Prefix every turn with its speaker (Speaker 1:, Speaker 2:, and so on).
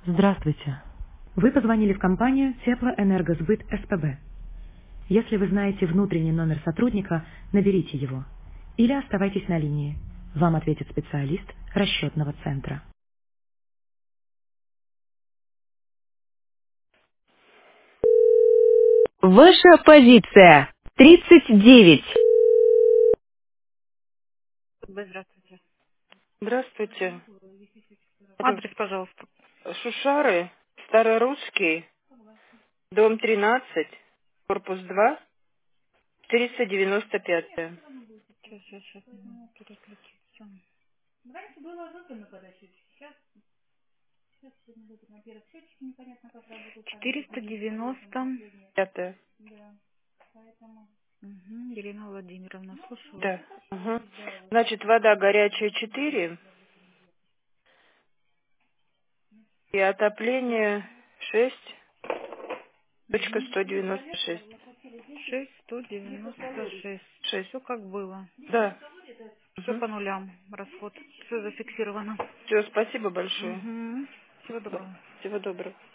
Speaker 1: Здравствуйте. Вы позвонили в компанию Теплоэнергосбыт СПБ. Если вы знаете внутренний номер сотрудника, наберите его. Или оставайтесь на линии. Вам ответит специалист расчетного центра.
Speaker 2: Ваша позиция 39.
Speaker 3: Здравствуйте.
Speaker 4: Здравствуйте. Это
Speaker 3: Адрес, пожалуйста.
Speaker 4: Шушары, Старорусский, дом 13, корпус 2, 495.
Speaker 3: Сейчас, переключиться. 490.
Speaker 4: Пятое.
Speaker 3: Елена Владимировна, слушаю вас.
Speaker 4: Да. Ага. Значит, вода горячая 4 и отопление 6,196.
Speaker 3: 6196.
Speaker 4: 6.
Speaker 3: Все как было.
Speaker 4: Да.
Speaker 3: Все по нулям. Расход. Все зафиксировано.
Speaker 4: Все, спасибо большое.
Speaker 3: Угу. Всего доброго.
Speaker 4: Всего доброго.